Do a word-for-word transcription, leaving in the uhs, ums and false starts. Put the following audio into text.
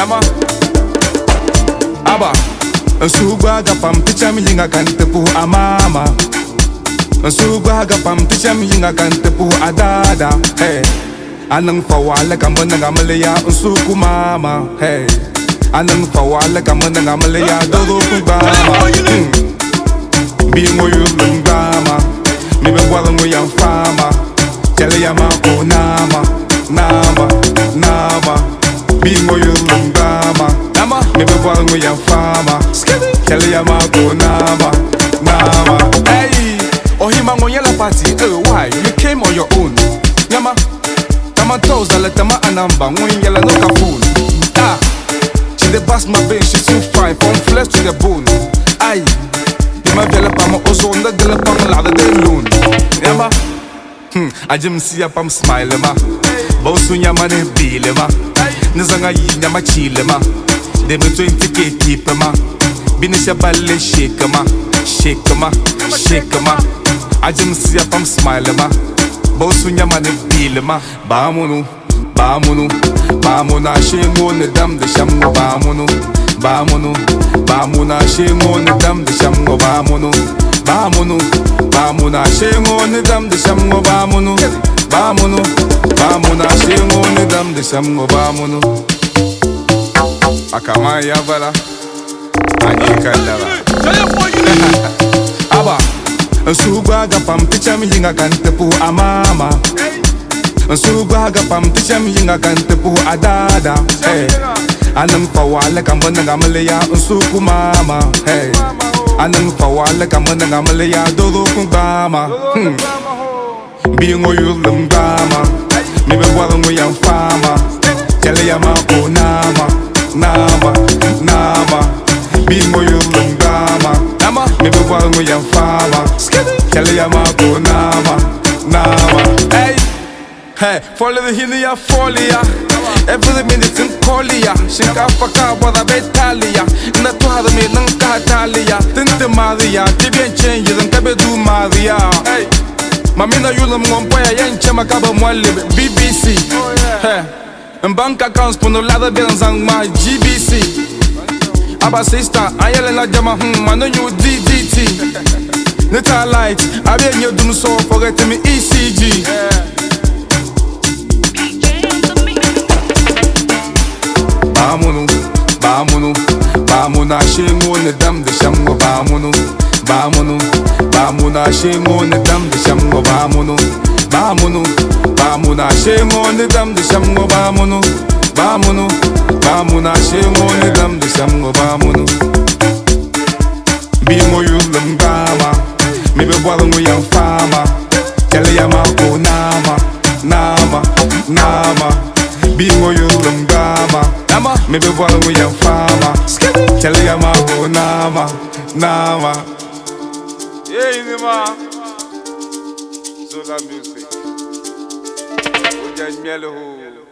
Yama Aba Nsugwa gapam ticha milinga kantepu amama Nsugwa gapam ticha milinga kantepu adada Hey Anang fawala kamana ngamalaya unsuku mama Hey Anang fawala kamana ngamalaya dodo kubama Bingo yulung gama Mibe walango yang fama Chale yama o nama Nama Nama Bingo yulung gama Nama Mibe walango yang fama Chale yama o nama Nama Hey Ohima ngonyela party Oh why you came on your own Yama Tama toes dala tama anamba ngonyela no kafun Ah She dey bust my brain she too fine From flesh to the bone Aye Ma vela pa ma ozonda de la pa lada de loon Yama Hmm Ajim siya pam smile ma Bosu nyama ne bile ma Nizanga yi nyama chile ma Deme twenty k keep ma Binisha balle shake ma Shake ma Shake ma Ajim siya pam smile ma Bosu nyama ne bile ma Bamunu Bamunu Bamuna shingo ne dam de shamgo bamunu Bamunu Bamuna shingo ne dam de shamgo bamunu Bamunu Bamuna shingo ne dam de shamgo bamunu Bamunu Bamuna shingo ne dam de shamgo bamunu Akama ya bala Anyika dala Aba Nsugwa gapam ticha milinga kantepu amama Nsugwa gapam ticha milinga kantepu adada Hey Anang fawala kamana ngamalaya unsuku mama Hey Anang fawala kamana ngamalaya dodo kubama Hmm Bingo yulum gama Mibe walango yang fama Chale yama o nama Nama Nama Bingo yulum gama Nama Mibe walango yang fama Chale yama o nama Nama Hey Hey Follow the hini ya folia Every minute in Kolia, Shinka Faka, what a betalia, not to have me, Nankatalia, Tinte Maria, Tibian changes and Kabedu Maria. Hey, Mamina Yulam Mompaya, Yan Chamakaba Mwalib, B B C. Hey, and bank accounts for no ladder bills on my G B C. Abba sister, I yell and Jama, hm, I know you D D T. Nita light, I be in your doom so forget me E C G. Bamunu, Bamunu, Bamuna shingo ne dam de shamgo Bamunu, Bamunu, Bamuna shingo ne dam de shamgo Bamunu, Bamunu, Bamuna shingo ne dam de shamgo Bamunu, Bamunu, Bamuna shingo ne dam de shamgo Bamunu. Bingo yulum gama, mibe walango yang fama, chale yama o nama, nama, nama. Bingo yulum gama Nama Maybe walango yang fama Chale yama o nama Nama Yeah inima Zola music Oja mielo